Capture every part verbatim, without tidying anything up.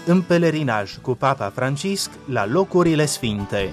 în pelerinaj cu Papa Francisc la locurile sfinte.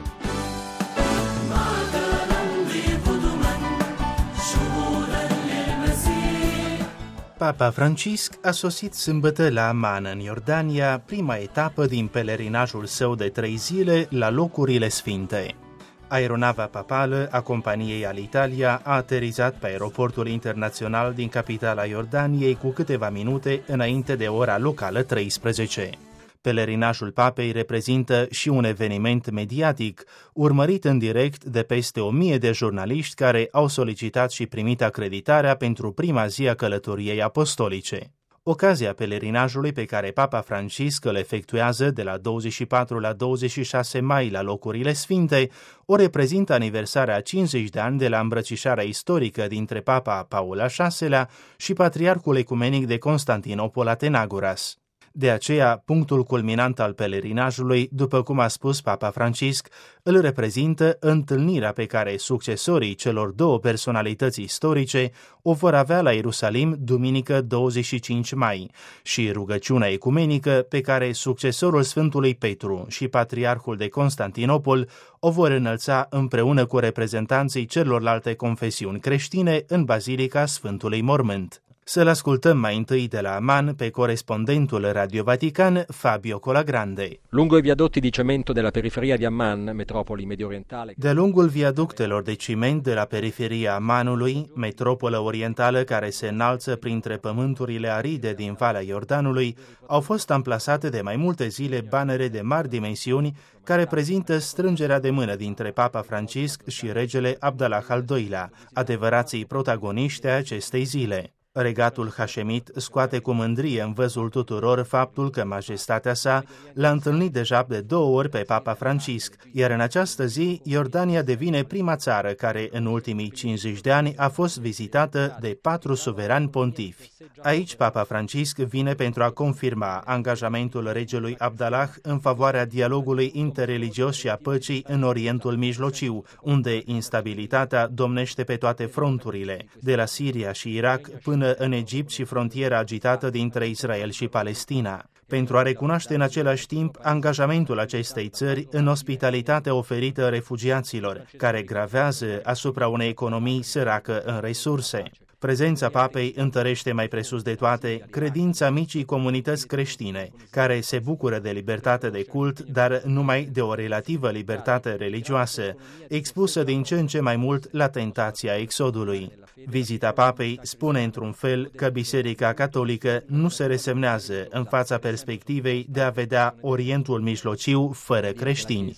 Papa Francisc a sosit sâmbătă la Amman, în Iordania, prima etapă din pelerinajul său de trei zile la locurile sfinte. Aeronava papală a companiei Alitalia a aterizat pe aeroportul internațional din capitala Iordaniei cu câteva minute înainte de ora locală treisprezece. Pelerinajul papei reprezintă și un eveniment mediatic, urmărit în direct de peste o mie de jurnaliști care au solicitat și primit acreditarea pentru prima zi a călătoriei apostolice. Ocazia pelerinajului pe care Papa Francisc îl efectuează de la douăzeci și patru la douăzeci și șase mai la locurile sfinte o reprezintă aniversarea a cincizeci de ani de la îmbrățișarea istorică dintre Papa Paul al șaselea și Patriarhul Ecumenic de Constantinopol Athenagoras. De aceea, punctul culminant al pelerinajului, după cum a spus Papa Francisc, îl reprezintă întâlnirea pe care succesorii celor două personalități istorice o vor avea la Ierusalim duminică douăzeci și cinci mai și rugăciunea ecumenică pe care succesorul Sfântului Petru și Patriarhul de Constantinopol o vor înălța împreună cu reprezentanții celorlalte confesiuni creștine în Bazilica Sfântului Mormânt. Să-l ascultăm mai întâi de la Amman pe corespondentul Radio Vatican Fabio Colagrande. Lungo i viadotti di cemento della periferia di Amman, metropoli mediorientale. De-a lungul viaductelor de ciment de la periferia Ammanului, metropolă orientală care se înalță printre pământurile aride din Valea Iordanului, au fost amplasate de mai multe zile banere de mari dimensiuni care prezintă strângerea de mână dintre Papa Francisc și regele Abdallah al doilea, adevărații protagoniști ai acestei zile. Regatul Hașemit scoate cu mândrie în văzul tuturor faptul că majestatea sa l-a întâlnit deja de două ori pe Papa Francisc, iar în această zi Iordania devine prima țară care în ultimii cincizeci de ani a fost vizitată de patru suverani pontifi. Aici Papa Francisc vine pentru a confirma angajamentul regelui Abdallah în favoarea dialogului interreligios și a păcii în Orientul Mijlociu, unde instabilitatea domnește pe toate fronturile, de la Siria și Irak până în Egipt și frontiera agitată dintre Israel și Palestina, pentru a recunoaște în același timp angajamentul acestei țări în ospitalitatea oferită refugiaților, care gravează asupra unei economii săracă în resurse. Prezența papei întărește mai presus de toate credința micii comunități creștine, care se bucură de libertate de cult, dar numai de o relativă libertate religioasă, expusă din ce în ce mai mult la tentația exodului. Vizita papei spune într-un fel că Biserica Catolică nu se resemnează în fața perspectivei de a vedea Orientul Mijlociu fără creștini.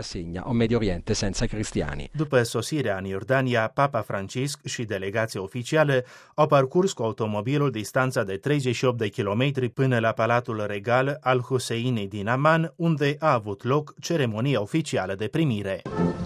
După sosirea în Iordania, Papa Francisc și delegația oficială au parcurs cu automobilul distanța de treizeci și opt de kilometri până la Palatul Regal al Huseinii din Amman, unde a avut loc ceremonia oficială de primire.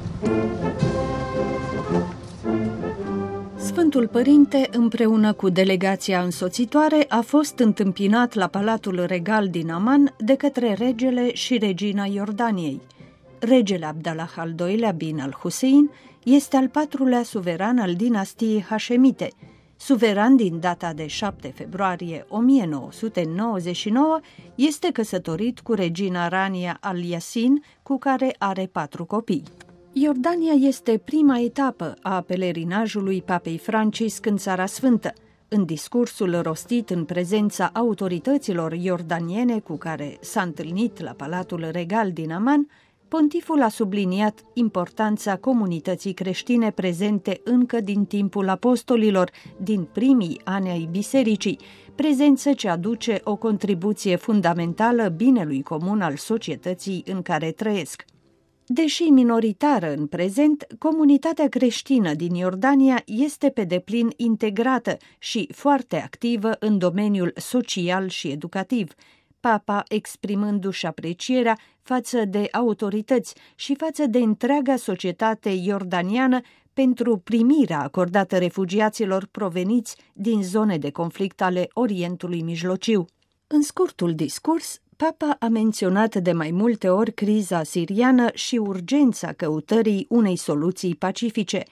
Sfântul Părinte, împreună cu delegația însoțitoare, a fost întâmpinat la Palatul Regal din Amman de către regele și regina Iordaniei. Regele Abdallah al doilea bin al Hussein este al patrulea suveran al dinastiei Hașemite, suveran din data de șapte februarie o mie nouă sute nouăzeci și nouă, este căsătorit cu regina Rania al Yasin, cu care are patru copii. Iordania este prima etapă a pelerinajului Papei Francisc în Țara Sfântă. În discursul rostit în prezența autorităților iordaniene cu care s-a întâlnit la Palatul Regal din Amman, pontiful a subliniat importanța comunității creștine prezente încă din timpul apostolilor, din primii ani ai bisericii, prezență ce aduce o contribuție fundamentală binelui comun al societății în care trăiesc. Deși minoritară în prezent, comunitatea creștină din Iordania este pe deplin integrată și foarte activă în domeniul social și educativ, Papa exprimându-și aprecierea față de autorități și față de întreaga societate iordaniană pentru primirea acordată refugiaților proveniți din zone de conflict ale Orientului Mijlociu. În scurtul discurs, Papa a menționat de mai multe ori criza siriană și urgența căutării unei soluții pacifice.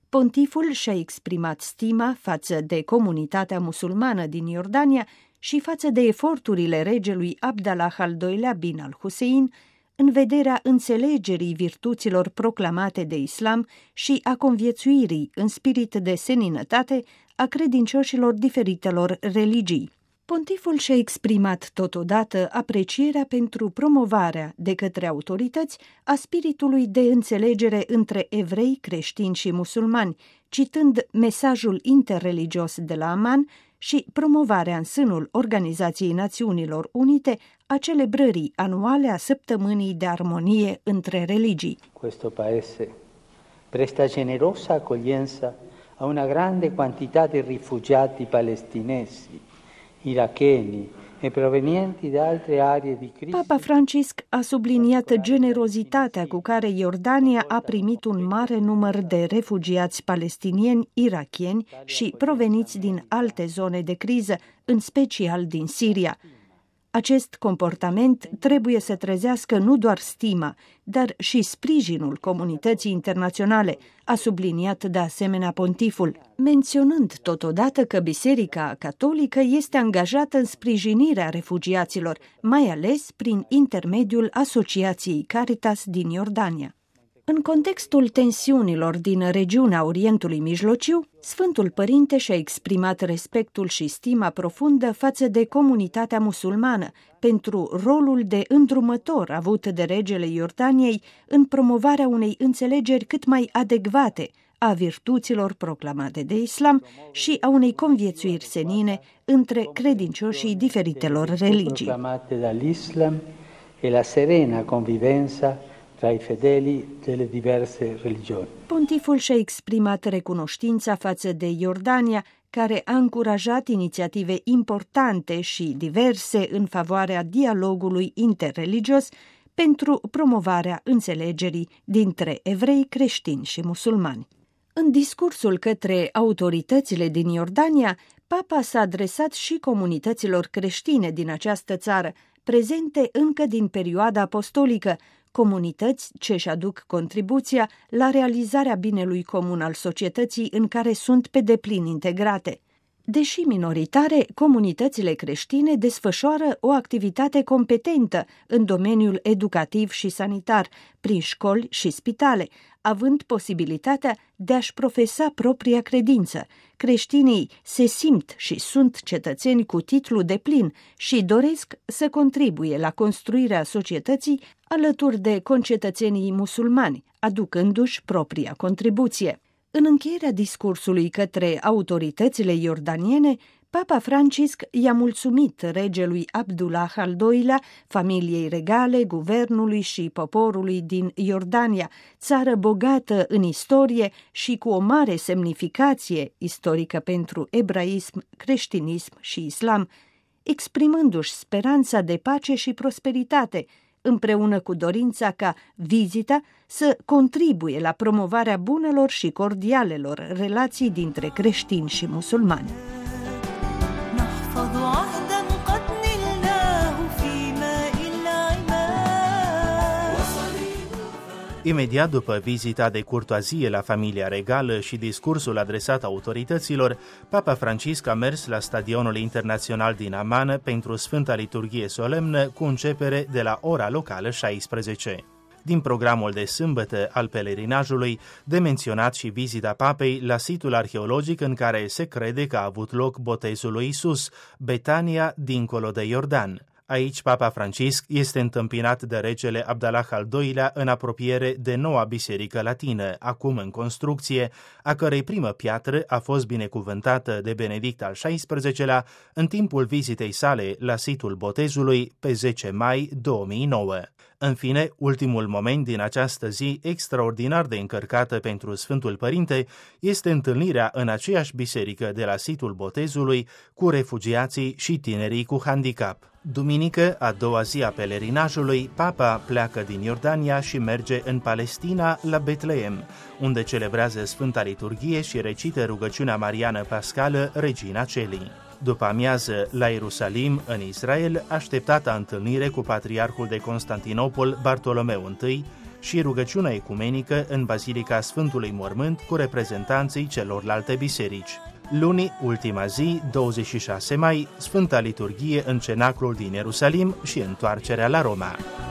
Pontiful și-a exprimat stima față de comunitatea musulmană din Iordania și față de eforturile regelui Abdallah al doilea bin al-Hussein în vederea înțelegerii virtuților proclamate de islam și a conviețuirii în spirit de seninătate a credincioșilor diferitelor religii. Pontiful și-a exprimat totodată aprecierea pentru promovarea de către autorități a spiritului de înțelegere între evrei, creștini și musulmani, citând mesajul interreligios de la Amman și promovarea în sânul Organizației Națiunilor Unite a celebrării anuale a Săptămânii de Armonie între Religii. Questo paese presta generosa accoglienza a una grande quantità di rifugiati palestinesi, iracheni e provenienti de altre aree di crisi. Papa Francisc a subliniat generozitatea cu care Iordania a primit un mare număr de refugiați palestinieni, irakieni și proveniți din alte zone de criză, în special din Siria. Acest comportament trebuie să trezească nu doar stima, dar și sprijinul comunității internaționale, a subliniat de asemenea pontiful, menționând totodată că Biserica Catolică este angajată în sprijinirea refugiaților, mai ales prin intermediul Asociației Caritas din Iordania. În contextul tensiunilor din regiunea Orientului Mijlociu, Sfântul Părinte și-a exprimat respectul și stima profundă față de comunitatea musulmană pentru rolul de îndrumător avut de regele Iordaniei în promovarea unei înțelegeri cât mai adecvate a virtuților proclamate de islam și a unei conviețuiri senine între credincioșii diferitelor religii. Proclamate dall'Islam e la serena convivenza tra i fedeli delle diverse religioni. Pontiful și-a exprimat recunoștința față de Iordania, care a încurajat inițiative importante și diverse în favoarea dialogului interreligios pentru promovarea înțelegerii dintre evrei, creștini și musulmani. În discursul către autoritățile din Iordania, Papa s-a adresat și comunităților creștine din această țară, prezente încă din perioada apostolică, comunități ce își aduc contribuția la realizarea binelui comun al societății în care sunt pe deplin integrate. Deși minoritare, comunitățile creștine desfășoară o activitate competentă în domeniul educativ și sanitar, prin școli și spitale, având posibilitatea de a-și profesa propria credință. Creștinii se simt și sunt cetățeni cu titlu deplin și doresc să contribuie la construirea societății alături de concetățenii musulmani, aducându-și propria contribuție. În încheierea discursului către autoritățile iordaniene, Papa Francisc i-a mulțumit regelui Abdullah al doilea, familiei regale, guvernului și poporului din Iordania, țară bogată în istorie și cu o mare semnificație istorică pentru ebraism, creștinism și islam, exprimându-și speranța de pace și prosperitate, împreună cu dorința ca vizita să contribuie la promovarea bunelor și cordialelor relații dintre creștini și musulmani. Imediat după vizita de curtoazie la familia regală și discursul adresat autorităților, Papa Francisc a mers la stadionul internațional din Amman pentru Sfânta Liturghie Solemnă, cu începere de la ora locală șaisprezece. Din programul de sâmbătă al pelerinajului, de menționat și vizita papei la situl arheologic în care se crede că a avut loc botezul lui Isus, Betania, dincolo de Iordan. Aici, Papa Francisc este întâmpinat de regele Abdallah al doilea în apropiere de noua biserică latină, acum în construcție, a cărei primă piatră a fost binecuvântată de Benedict al șaisprezecelea în timpul vizitei sale la situl botezului pe zece mai două mii nouă. În fine, ultimul moment din această zi extraordinar de încărcată pentru Sfântul Părinte este întâlnirea în aceeași biserică de la situl botezului cu refugiații și tinerii cu handicap. Duminică, a doua zi a pelerinajului, Papa pleacă din Iordania și merge în Palestina, la Betleem, unde celebrează Sfânta Liturghie și recită rugăciunea mariană pascală Regina Celii. După amiază, la Ierusalim, în Israel, așteptata întâlnire cu patriarhul de Constantinopol, Bartolomeu I, și rugăciunea ecumenică în Bazilica Sfântului Mormânt cu reprezentanții celorlalte biserici. Luni, ultima zi, douăzeci și șase mai, Sfânta Liturghie în Cenaclul din Ierusalim și întoarcerea la Roma.